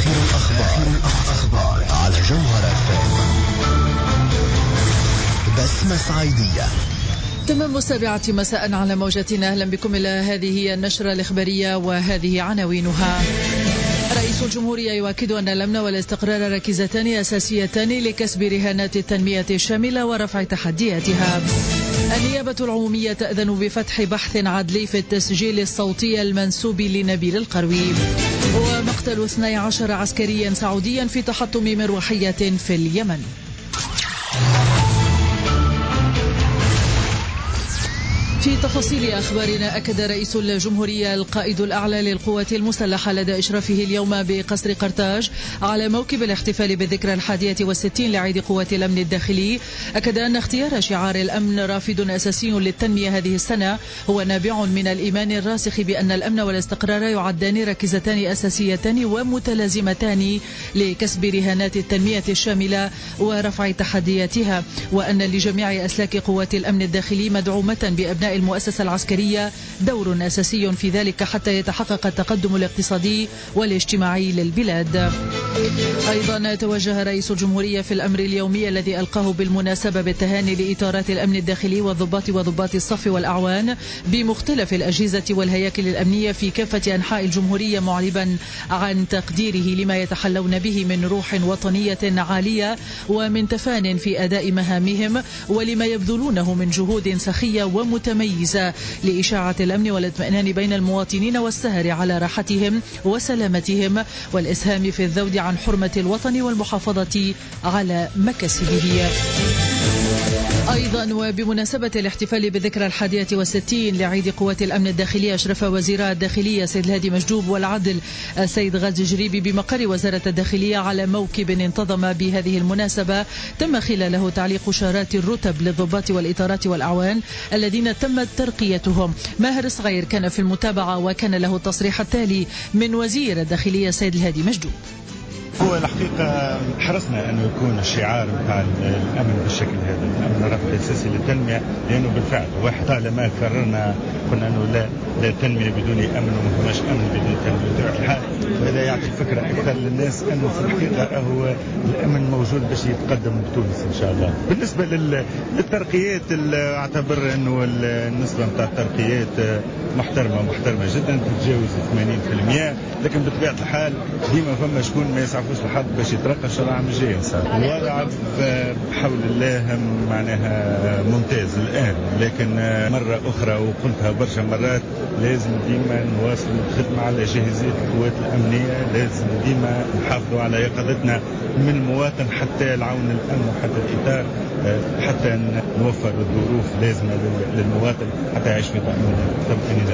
آخر الأخبار على جوهرة بسمة صعيدية. تمام 7 مساء على موجتنا. أهلا بكم إلى هذه هي النشرة الإخبارية وهذه عناوينها. رئيس الجمهورية يؤكد أن الأمن والاستقرار ركيزتان أساسيتان لكسب رهانات التنمية الشاملة ورفع تحدياتها. النيابة العمومية تأذن بفتح بحث عدلي في التسجيل الصوتي المنسوب لنبيل القروي. ومقتل 12 عسكريا سعوديا في تحطم مروحية في اليمن. في تفاصيل أخبارنا، أكد رئيس الجمهورية القائد الأعلى للقوات المسلحة لدى إشرافه اليوم بقصر قرطاج على موكب الاحتفال بالذكرى 61 لعيد قوات الأمن الداخلي، أكد أن اختيار شعار الأمن رافد أساسي للتنمية هذه السنة هو نابع من الإيمان الراسخ بأن الأمن والاستقرار يعدان ركيزتان أساسيتان ومتلازمتان لكسب رهانات التنمية الشاملة ورفع تحدياتها، وأن لجميع أسلاك قوات الأمن الداخلي مدعومة بأبناء المؤسسة العسكرية دور أساسي في ذلك حتى يتحقق التقدم الاقتصادي والاجتماعي للبلاد. أيضا توجه رئيس الجمهورية في الأمر اليومي الذي ألقاه بالمناسبة بالتهاني لإطارات الأمن الداخلي والضباط وضباط الصف والأعوان بمختلف الأجهزة والهياكل الأمنية في كافة أنحاء الجمهورية، معربا عن تقديره لما يتحلون به من روح وطنية عالية ومن تفان في أداء مهامهم، ولما يبذلونه من جهود سخية ومتميزة لإشاعة الأمن والاطمئنان بين المواطنين والسهر على راحتهم وسلامتهم والإسهام في الذود عن حرمة الوطن والمحافظة على مكاسبه. أيضا وبمناسبة الاحتفال بالذكرى 61 لعيد قوات الأمن الداخلي، أشرف وزير الداخلية سيد الهادي مجدوب والعدل السيد غازي جريبي بمقر وزارة الداخلية على موكب انتظم بهذه المناسبة تم خلاله تعليق شارات الرتب للضباط والإطارات والأعوان الذين تمت ترقيتهم. ماهر صغير كان في المتابعة وكان له التصريح التالي من وزير الداخلية سيد الهادي مجدوب. هو الحقيقة حرصنا أنه يكون الشعار متاع الأمن بالشكل هذا، الأمن رافد أساسي للتنمية، لأنه بالفعل واحد طالما كررنا قلنا أنه لا تنمية بدون أمن وما فماش أمن بدون تنمية بطبيعة الحال، وهذا يعطي فكرة أكثر للناس أنه في الحقيقة هو الأمن موجود باش يتقدم بتونس إن شاء الله. بالنسبة للترقيات أعتبر أنه النسبة متاع الترقيات محترمة جدا تتجاوز 80%، لكن بطبيعة الحال ديما فما شكون ما يسعفوش الحظ باش يترقى إن شاء الله العام الجاي. الوضع بحول الله معناها ممتاز الآن، لكن مرة أخرى وقلتها برشا مرات لازم ديما نواصل الخدمة على جاهزية القوات الأمنية، لازم ديما نحافظوا على يقظتنا من المواطن حتى العون الأمن وحتى الإطار، حتى نوفر الظروف لازمة للمواطن حتى يعيش في طمأنينة.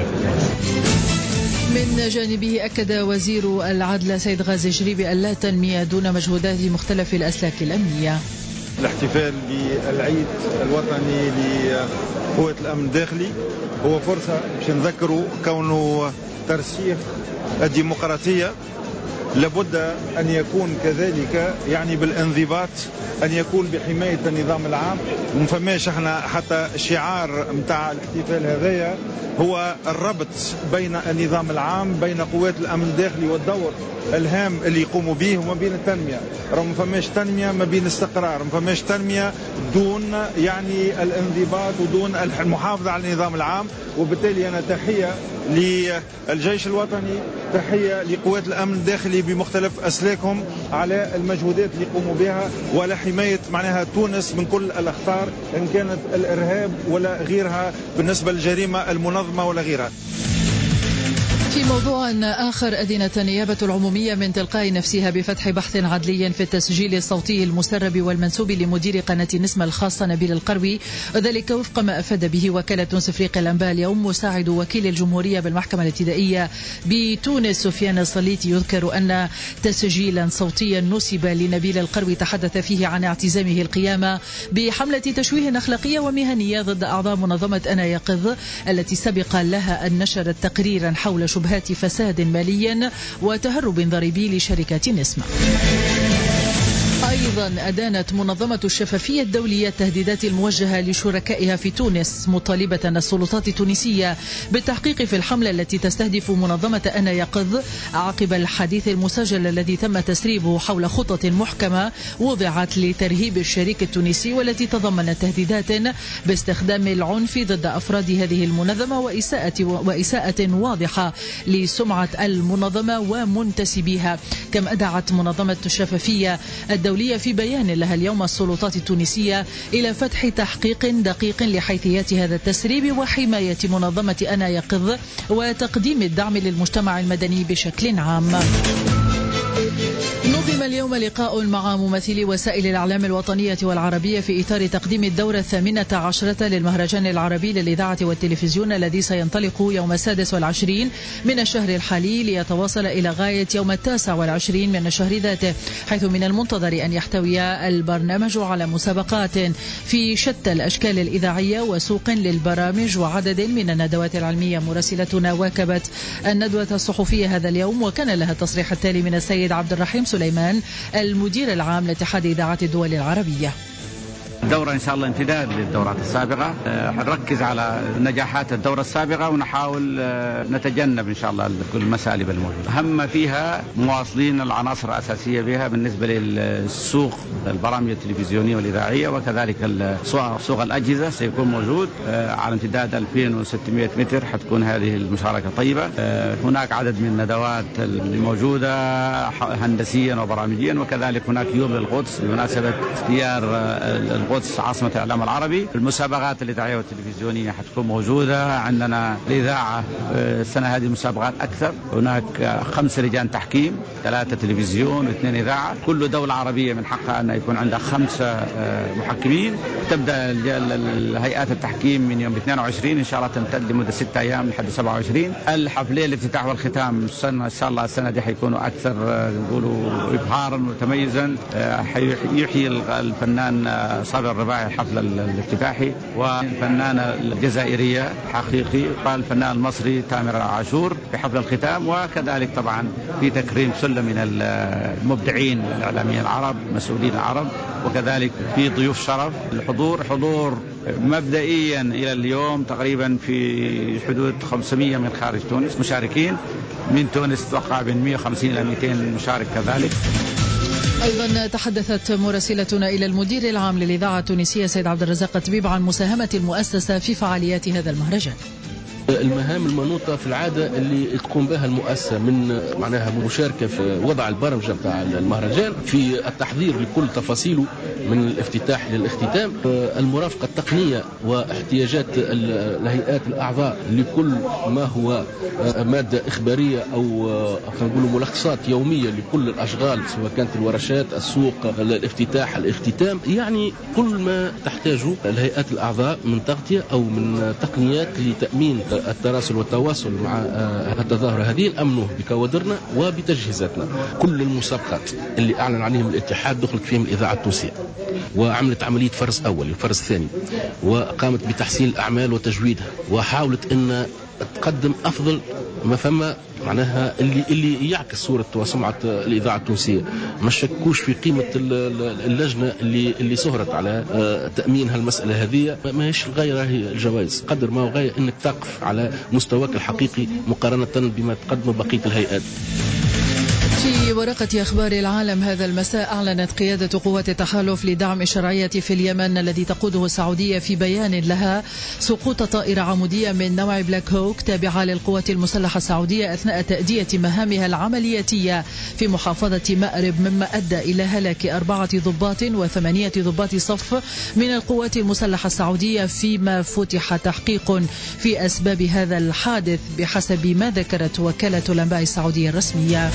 من جانبه أكد وزير العدل سيد غازي جريبي أن لا تنمية دون مجهودات مختلف الأسلاك الأمنية. الاحتفال بالعيد الوطني لقوات الأمن الداخلي هو فرصة باش نذكروا كونه ترسيخ الديمقراطية لابد أن يكون كذلك يعني بالانضباط، أن يكون بحماية النظام العام. ومفماش احنا حتى شعار متاع الاحتفال هذايا هو الربط بين النظام العام بين قوات الأمن الداخلي والدور الهام اللي يقوموا به وما بين التنمية. ما فماش تنمية ما بين استقرار، ما فماش تنمية دون يعني الانضباط ودون المحافظة على النظام العام. وبالتالي أنا تحية للجيش الوطني، تحية لقوات الأمن الداخلي بمختلف أسلاكهم على المجهودات اللي يقوموا بها وعلى حماية معناها تونس من كل الأخطار إن كانت الإرهاب ولا غيرها بالنسبة للجريمة المنظمة ولا غيرها. في موضوع آخر، أذنت النيابة العمومية من تلقاء نفسها بفتح بحث عدلي في التسجيل الصوتي المسرب والمنسوب لمدير قناة النسمة الخاصة نبيل القروي، وذلك وفق ما أفاد به وكالة تونس إفريقيا الأنباء اليوم. مساعد وكيل الجمهورية بالمحكمة الابتدائية بتونس سفيان الصليتي يذكر أن تسجيلا صوتيا نسب لنبيل القروي تحدث فيه عن اعتزامه القيامة بحملة تشويه أخلاقية ومهنية ضد أعضاء منظمة أنا يقظ التي سبق لها أن نشرت تقريرا حول شبهات فساد مالي وتهرب ضريبي لشركة نسمة. أيضا أدانت منظمة الشفافية الدولية التهديدات الموجهة لشركائها في تونس، مطالبة السلطات التونسية بالتحقيق في الحملة التي تستهدف منظمة أنا يقظ عقب الحديث المسجل الذي تم تسريبه حول خطط محكمة وضعت لترهيب الشريك التونسي، والتي تضمنت تهديدات باستخدام العنف ضد أفراد هذه المنظمة وإساءة واضحة لسمعة المنظمة ومنتسبيها. كما أدعت منظمة الشفافية الدولية في بيان لها اليوم السلطات التونسية إلى فتح تحقيق دقيق لحيثيات هذا التسريب وحماية منظمة أنا يقظ وتقديم الدعم للمجتمع المدني بشكل عام. نظم اليوم لقاء مع ممثلي وسائل الإعلام الوطنية والعربية في إطار تقديم الدورة 18 للمهرجان العربي للإذاعة والتلفزيون الذي سينطلق يوم 26 من الشهر الحالي ليتواصل إلى غاية يوم 29 من الشهر ذاته، حيث من المنتظر أن يحتوي البرنامج على مسابقات في شتى الأشكال الإذاعية وسوق للبرامج وعدد من الندوات العلمية. مراسلتنا واكبت الندوة الصحفية هذا اليوم، وكان لها التصريح التالي من السيد عبد الرحيم سليمان المدير العام لاتحاد إذاعات الدول العربية. الدورة إن شاء الله امتداد للدورات السابقة، حنركز على نجاحات الدورة السابقة ونحاول نتجنب إن شاء الله كل المسالب الموجودة. أهم فيها مواصلين العناصر الأساسية بها بالنسبة للسوق البرامج التلفزيونية والإذاعية، وكذلك سوق الأجهزة سيكون موجود على امتداد 2600 متر، حتكون هذه المشاركة طيبة. هناك عدد من الندوات الموجودة هندسيا وبرامجيا، وكذلك هناك يوم للقدس بمناسبة اختيار القدس عاصمة الإعلام العربي. المسابقات الإذاعية والتلفزيونية حتكون موجودة عندنا. الإذاعة السنة هذه مسابقات أكثر، هناك 5 لجان تحكيم، 3 تلفزيون و2 إذاعة. كل دولة عربية من حقها أن يكون عندها 5 محكمين. تبدأ هيئات التحكيم من يوم 22 إن شاء الله، تمتد لمدة 6 أيام لحد 27. الحفلين الافتتاح والختام إن شاء الله السنة دي حيكونوا أكثر نقولوا إبهارا وتميزا. يحيي الفنان صابر الرباعي الحفل الافتتاحي، والفنانة الجزائرية حقيقي، والفنان المصري تامر عاشور بحفل الختام، وكذلك طبعا في تكريم سلة من المبدعين الإعلاميين العرب مسؤولين العرب، وكذلك في ضيوف شرف. حضور مبدئيا إلى اليوم تقريبا في حدود 500 من خارج تونس مشاركين، من تونس توقع بين 150 إلى 200 مشارك كذلك. أيضا تحدثت مراسلتنا إلى المدير العام للإذاعة التونسية سيد عبد الرزاق الطبيب عن مساهمة المؤسسة في فعاليات هذا المهرجان. المهام المنوطة في العادة اللي تقوم بها المؤسسة من معناها مشاركة في وضع البرمجة بتاع المهرجان، في التحضير لكل تفاصيله من الافتتاح للاختتام، المرافقة التقنية واحتياجات الهيئات الأعضاء لكل ما هو مادة إخبارية أو نقول ملخصات يومية لكل الأشغال، سواء كانت الورشات، السوق، الافتتاح، الاختتام، يعني كل ما تحتاجه الهيئات الأعضاء من تغطية أو من تقنيات لتأمين التراسل والتواصل مع التظاهرة هذه، نأمنوه بكوادرنا وبتجهيزاتنا. كل المسابقات اللي أعلن عليهم الاتحاد دخلت فيهم الإذاعة التونسية، وعملت عملية فرز أول وفرز ثاني، وقامت بتحسين الأعمال وتجويدها، وحاولت أن تقدم أفضل ما فما معناها اللي يعكس صورة وسمعة الإذاعة التونسية. ما شكوش في قيمة اللجنة اللي سهرت على تأمين هالمسألة هذه. ما هيش الغاية هي الجوائز، قدر ما هو غاية أنك تقف على مستواك الحقيقي مقارنة بما تقدم بقية الهيئات. في ورقة أخبار العالم هذا المساء، أعلنت قيادة قوات التحالف لدعم الشرعية في اليمن الذي تقوده السعودية في بيان لها سقوط طائرة عمودية من نوع بلاك هوك تابعة للقوات المسلحة السعودية أثناء تأدية مهامها العملياتية في محافظة مأرب، مما أدى إلى هلاك 4 ضباط و8 ضباط صف من القوات المسلحة السعودية، فيما فتح تحقيق في أسباب هذا الحادث بحسب ما ذكرت وكالة الأنباء السعودية الرسمية.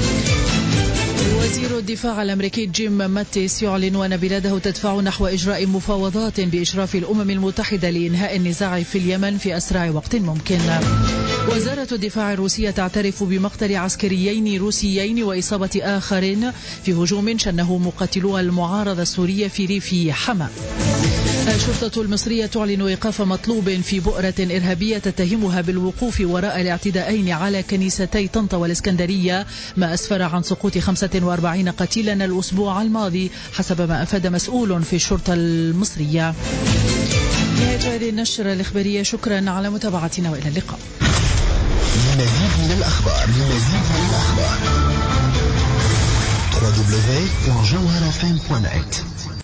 وزير الدفاع الأمريكي جيم ماتيس يعلن أن بلاده تدفع نحو إجراء مفاوضات بإشراف الأمم المتحدة لإنهاء النزاع في اليمن في أسرع وقت ممكن. وزارة الدفاع الروسية تعترف بمقتل عسكريين روسيين وإصابة آخرين في هجوم شنه مقاتلو المعارضة السورية في ريف حما. الشرطة المصرية تعلن إيقاف مطلوب في بؤرة إرهابية تتهمها بالوقوف وراء الاعتداءين على كنيستي طنطا والإسكندرية، ما أسفر عن سقوط 45 قتيلا الأسبوع الماضي حسب ما أفاد مسؤول في الشرطة المصرية. نهاية هذه النشرة الإخبارية، شكرا على متابعتنا وإلى اللقاء. لمزيد من الأخبار www.jawharafm.net